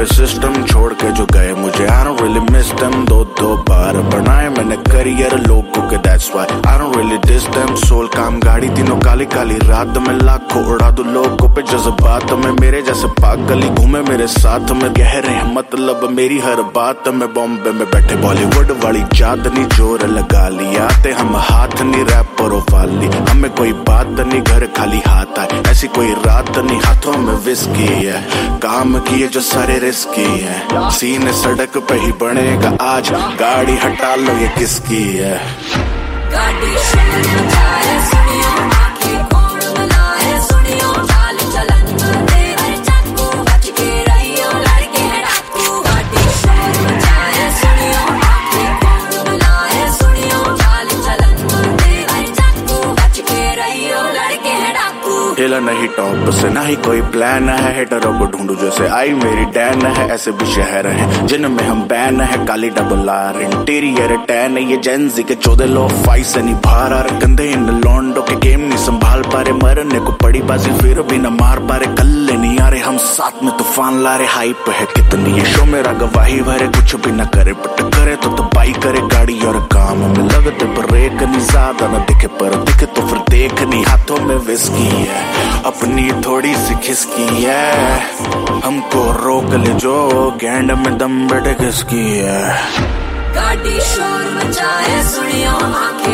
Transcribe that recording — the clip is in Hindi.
पे सिस्टम छोड़ के जो गए मुझे I don't really miss them. दो बार बनाए मैंने करियर लोगों के, that's why I don't really diss them. सोल काम गाड़ी तीनों काली काली रात में, लाखों उड़ा दो लोगों पे जज्बात में, मेरे जैसे पागल ही घूमे मेरे साथ में, गहरे हैं मतलब मेरी हर बात में। बॉम्बे में बैठे बॉलीवुड वाली चांदनी जोर लगा ली, आते हम हाथ नहीं रैपरों वाली, हमें कोई बात नहीं घर खाली हाथ आए, ऐसी कोई रात नहीं हाथों में विस्की है, काम किए जो सारे रिस्की है, सीने सड़क पे ही बनेगा आज, गाड़ी हटा लो ये किसकी है। गाड़ी शोर मचाए सुनियो, आंखें खोल बुलाए सुनियो, चाल चलन दे हर चाकू बच के रहियो लड़के डाकू। गाड़ी शोर मचाए सुनियो, आंखें खोल बुलाए सुनियो, चाल चलन दे हर चाकू बच के रहियो लड़के डाकू। हिला नहीं टॉप से ना ही कोई प्लान है, हेटरों को ढूंढू जैसे आई मेरी डैन है, ऐसे भी शहर हैं जिनमें हम बैन है, काली डबल आर इंटीरियर टैन, ये जेंजी के 14 लो फाइट से नहीं बाहर आ रहे, गंदे इन लॉन्डो के गेम नहीं संभाल पा रहे, मरने को पड़ी बाजी फिर भी न मार पा रहे, कल्ले नहीं आ रहे हम साथ में तूफान ला रहे, हाइप है कितनी ये शो मेरा गवाही भरे, कुछ भी न करे बट करे तो तबाही करे, गाड़ी और काम में लगते ब्रेक नहीं, ज्यादा न दिखे पर दिखे तो फिर देख नहीं, हाथों में विस्की है अपनी थोड़ी सी खिसकी है, हमको रोक ले जो गैंड में दम बैठे किसकी है। गाड़ी शोर मचाए सुनियो, आंखें